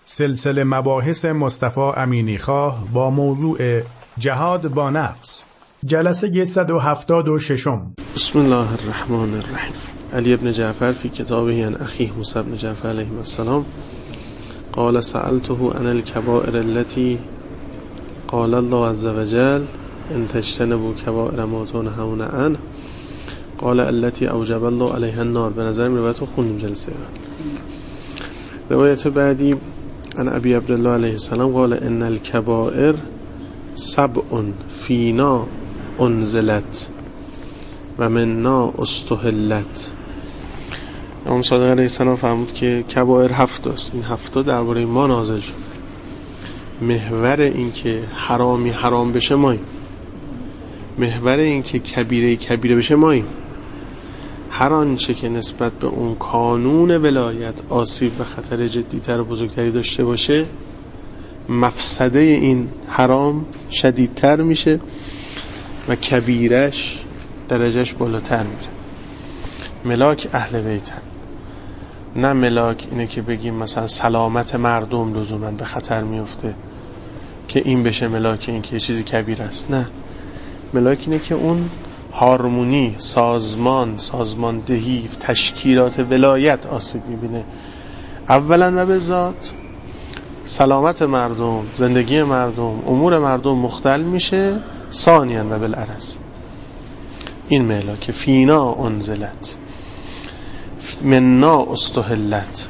سلسله مباحث مصطفی امینیخواه با موضوع جهاد با نفس، جلسه 176. بسم الله الرحمن الرحیم. علی بن جعفر فی کتابه عن اخیه موسی بن جعفر علیه السلام قال سألته عن الكبائر التي قال الله عز وجل ان تجتنبوا كبائر ما تنهون عنه قال التي اوجب الله علیها النار. به نظر می روایت رو خوندیم جلسه. روایت بعدی عن ابی عبدالله علیه السلام قال ان الكبائر سبع فینا انزلت و مننا استحلت. امام صادق علیه السلام فرمود که کبائر 7 است. این 7 درباره ما نازل شده. محور این که حرامی حرام بشه ماییم، محور این که کبیره کبیره بشه ماییم. هر آنچه که نسبت به اون کانون ولایت آسیب و خطر جدی‌تر و بزرگتری داشته باشه، مفسده این حرام شدیدتر میشه و کبیرش درجهش بالاتر میره. ملاک اهل بیتن، نه ملاک اینه که بگیم مثلا سلامت مردم لزوما به خطر میفته که این بشه ملاک این که چیزی کبیر است. نه، ملاک اینه که اون هارمونی، سازماندهی، تشکیلات ولایت آسیب میبینه. اولا و به ذات سلامت مردم، زندگی مردم، امور مردم مختل میشه. ثانیاً و بالعرض این ملاک فینا انزلت مننا استحلت،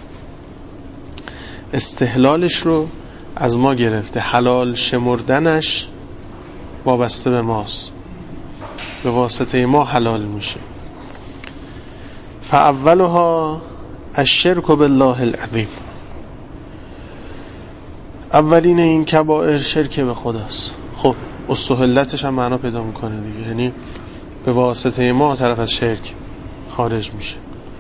استحلالش رو از ما گرفته، حلال شمردنش وابسته به ماست، به واسطه ما حلال میشه. فاولها الشرک بالله العظیم، اولین این کبائر شرک به خداست. خب استحلتش هم معنا پیدا میکنه دیگه، یعنی به واسطه ما طرف از شرک خارج میشه.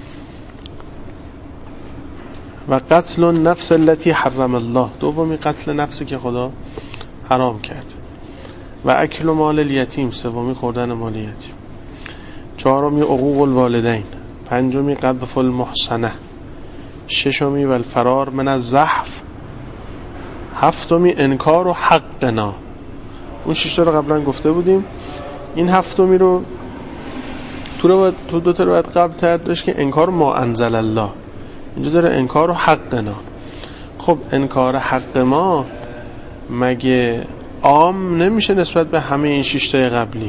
و قتل النفس التي حرم الله، دومی قتل نفسی که خدا حرام کرد. و اکل مال الیتیم، سومی خوردن مال یتیم. چهارمی عقوق الوالدین. پنجمی قذف المحصنه. ششمی و الفرار من الزحف. هفتمی انکار و حقنا. اون 6 تا رو قبلا گفته بودیم. این هفتمی رو تو 2 تا روایت قبل تر داشت که انکار ما انزل الله، اینجا داره انکار و حقنا. خب انکار حق ما مگه عام نمیشه نسبت به همه این 6 تا قبلی؟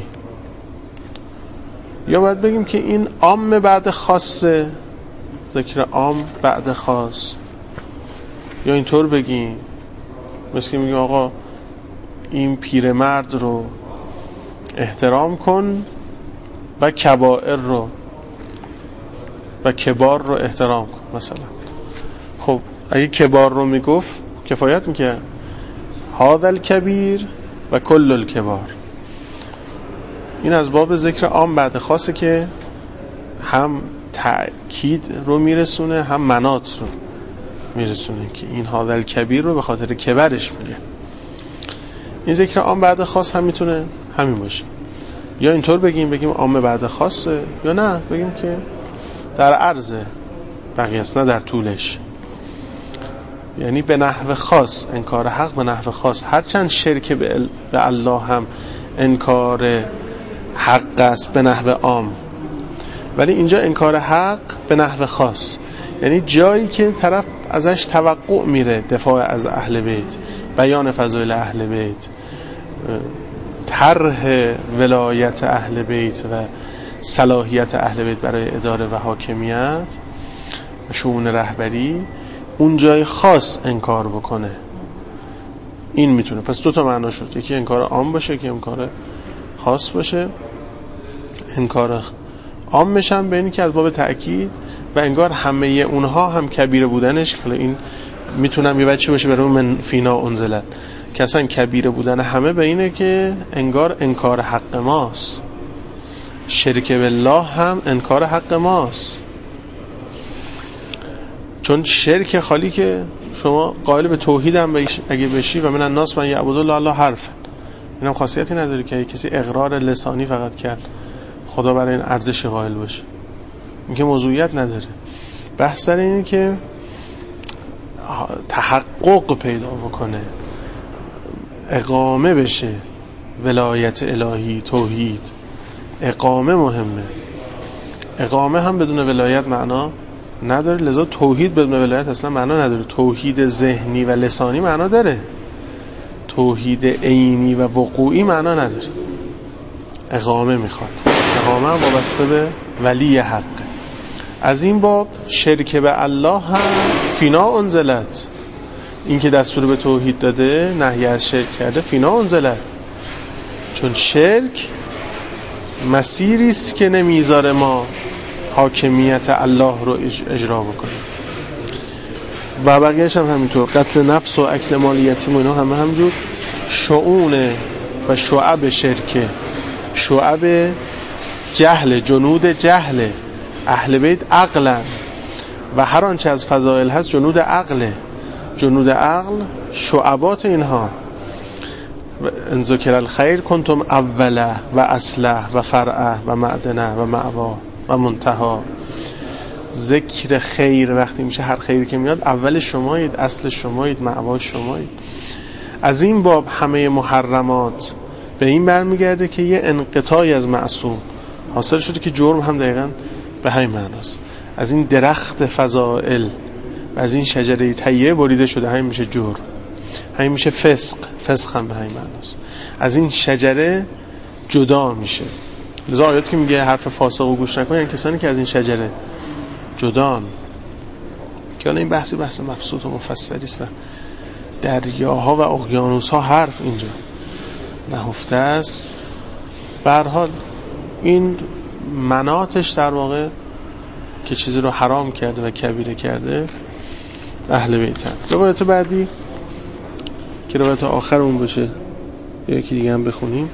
یا باید بگیم که این عام بعد خاصه، ذکر عام بعد خاص، یا اینطور بگیم مثل که میگیم آقا این پیرمرد رو احترام کن و کبائر رو و کبار رو احترام کن مثلا. خب اگه کبار رو میگفت کفایت میکرد. هذا الکبیر و کل الکبار، این از باب ذکر عام بعد خاصه که هم تأکید رو میرسونه هم منات رو میرسونه که این هذا الکبیر رو به خاطر کبرش میگه. این ذکر عام بعد خاص هم میتونه همین باشه، یا اینطور بگیم عام بعد خاصه، یا نه بگیم که در عرض بقیه است نه در طولش. یعنی به نحو خاص انکار حق، به نحو خاص. هرچند شرک به الله هم انکار حق است به نحو عام، ولی اینجا انکار حق به نحو خاص، یعنی جایی که طرف ازش توقع میره دفاع از اهل بیت، بیان فضایل اهل بیت، طرح ولایت اهل بیت و صلاحیت اهل بیت برای اداره و حاکمیت و شؤون رهبری، اون جای خاص انکار بکنه. این میتونه. پس 2 تا معنا شد، یکی انکار عام باشه، یکی انکار خاص باشه. انکار عام میشن به اینی که از باب تأکید و انگار همه اونها هم کبیره بودنش، حالا این میتونم یه بچه باشه برای من فینا انزلت، که اصلا کبیره بودن همه به اینه که انگار انکار حق ماست. شرک بالله هم انکار حق ماست، چون شرک خالی که شما قائل به توحید هم اگه بشی و من الناس من یعبد الله حرف، اینم خاصیتی نداره که کسی اقرار لسانی فقط کرد خدا برای این ارزش قائل باشه، این که موضوعیت نداره. بحث سر اینه که تحقق پیدا بکنه، اقامه بشه ولایت الهی، توحید. اقامه مهمه. اقامه هم بدون ولایت معنا نداره، لذا توحید بدون ولایت اصلا معنا نداره. توحید ذهنی و لسانی معنا داره، توحید عینی و وقوعی معنا نداره. اقامه میخواد. اقامه هم وابسته به ولی حق. از این باب شرک به الله هم فینا انزلت، این که دستور به توحید داده نهی از شرک کرده، فینا انزلت، چون شرک مسیری است که نمیذاره ما حاکمیت الله رو اجرا بکنیم. و بقیه‌اش هم همینطور، قتل نفس و اکل مال یتیم و اینا همه همجور شؤون و شعب شرکه، شعب جهل، جنود جهل. اهل بیت عقلن و هر آنچه از فضائل هست جنود عقله. جنود عقل شعبات اینها. ان ذکر الخیر کنتم اوله و اصله و فرعه و معدنه و معوا و منتها. ذکر خیر وقتی میشه هر خیری که میاد اول شمایید، اصل شمایید، معوا شمایید. از این باب همه محرمات به این برمیگرده که یه انقطاعی از معصوم حاصل شده که جرم هم دقیقاً به همین معناست. از این درخت فضائل و از این شجره طیبه بریده شده، همین میشه جرم، همین میشه فسق. فسق هم به همین معناست، از این شجره جدا میشه. لذا آیات که میگه حرف فاسق رو گوش نکن، یعنی کسانی که از این شجره جدان. که حالا این بحث مبسوط و مفصلی است و دریاها و اقیانوس‌ها حرف اینجا نهفته است. به هر حال این مناطش در واقع که چیزی رو حرام کرده و کبیره کرده اهل بیتن. روایت بعدی که روایت آخر اون باشه، یکی دیگه هم بخونیم.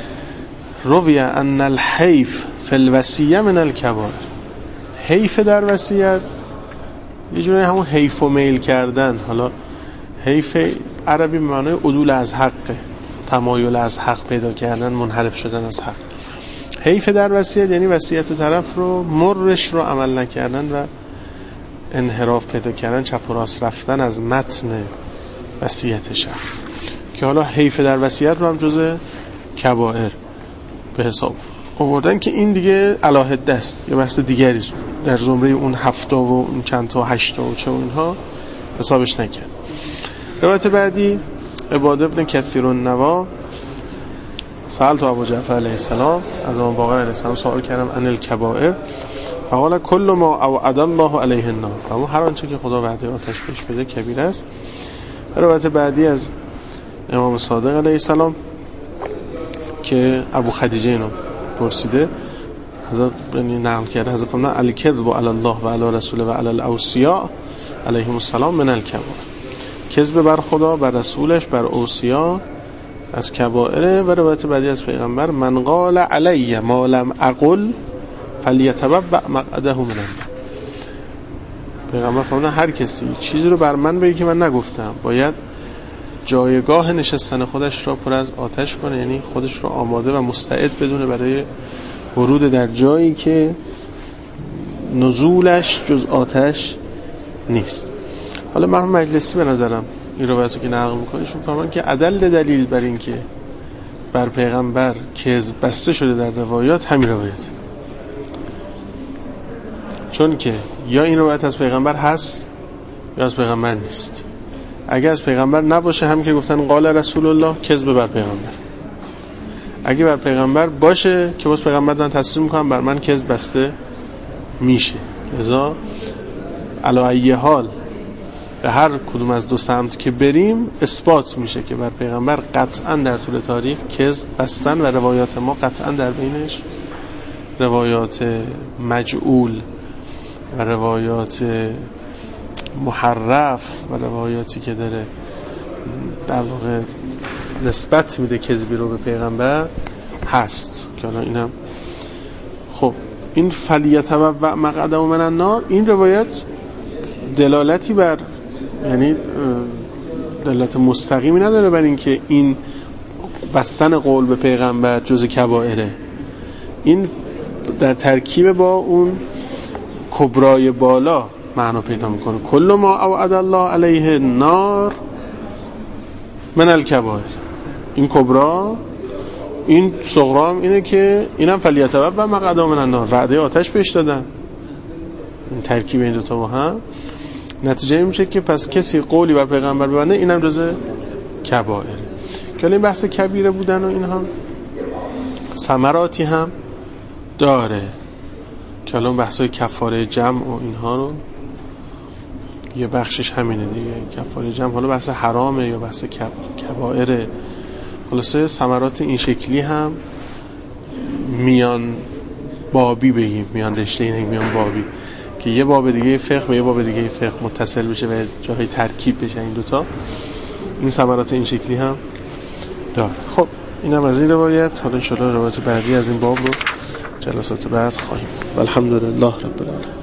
رویه ان الحیف فی الوصیه من الکبائر. حیف در وصیت یه جوری همون حیف و میل کردن. حالا حیف عربی به معنای عدول از حق، تمایل از حق پیدا کردن، منحرف شدن از حق. حیف در وصیت یعنی وصیت طرف رو مرش رو عمل نکردن و انحراف پیدا کردن، چپ و راست رفتن از متن وصیت شخص. که حالا حیف در وصیت رو هم جزء کبائر به حساب آوردن که این دیگه علاهده است، یه بحث دیگری در زمره اون 7 و اون چند تا 8 و چه اونها حسابش نکرد. روایت بعدی عباد ابن کثیر النوا سألت ابو جعفر علیه السلام، از امام باقر علیه السلام سوال کردم عن الکبائر فقال کل ما اوعد الله علیه النار. اما هر آنچه که خدا وعده آتش بهش بده کبیره است. روایت بعدی از امام صادق علیه السلام که ابو خدیجه اینو پرسیده، حضرت نقل کرده حضرت فرمودن الکذب علی الله و علی رسوله و علی الاوصیاء علیهم السلام من الکبائر. کذب بر خدا، بر رسولش، بر اوصیا از کبائر. و روایت بعدی از پیغمبر من قال علی ما لم اقل فلیتبوأ مقعده من النار. پیغمبر فرمودن هر کسی چیزی رو بر من بگه که من نگفتم باید جایگاه نشستن خودش را پر از آتش کنه، یعنی خودش رو آماده و مستعد بدونه برای ورود در جایی که نزولش جز آتش نیست. حالا مرحوم مجلسی به نظرم این روایتو که نقل میکنه شون فرمان که عدل دلیل بر این که بر پیغمبر کذب بسته شده در روایات همین روایت، چون که یا این روایت از پیغمبر هست یا از پیغمبر نیست. اگه از پیغمبر نباشه هم که گفتن قال رسول الله کذب بر پیغمبر، اگه بر پیغمبر باشه که باز پیغمبر دارن تصریح میکنن بر من کذب بسته میشه. لذا علی ای حال به هر کدوم از دو سمت که بریم اثبات میشه که بر پیغمبر قطعا در طول تاریخ کذب بستن و روایات ما قطعا در بینش روایات مجعول و روایات محرف و روایاتی که داره در واقع نسبت میده کذبی رو به پیغمبر هست. که الان اینم خب این فلیتبوأ مقعده من النار، این روایت دلالتی بر، یعنی دلالت مستقیمی نداره بر اینکه این بستن قول به پیغمبر جز کبائره. این در ترکیب با اون کبرای بالا معنا پیدا میکنه. کل ما اوعد الله علیه النار من الکبائر. این کبرا، این صغرا اینه که اینم فلیتبوأ مقعده من النار، وعده آتش بهش دادن. این ترکیب این دوتا با هم نتیجه میشه که پس کسی قولی بر پیغمبر ببنده اینم جزء کبائره. که این بحث کبیره بودن و این هم ثمراتی هم داره که الان بحثای کفاره جمع و اینها رو یه بخشش همینه دیگه، کفاره جمع. حالا بحث حرامه یا بحث کبائره. خلاصه ثمرات این شکلی هم میان بابی بگیم، میان رشته اینه، میان بابی که یه باب دیگه فقه و یه باب دیگه فقه متصل بشه و جاهای ترکیب بشه این دوتا. این ثمرات این شکلی هم داره. خب اینم از این روایت. حالا ان شاءالله روایت بعدی از این باب رو جلسات بعد خواهیم. الحمدلله رب العالمین.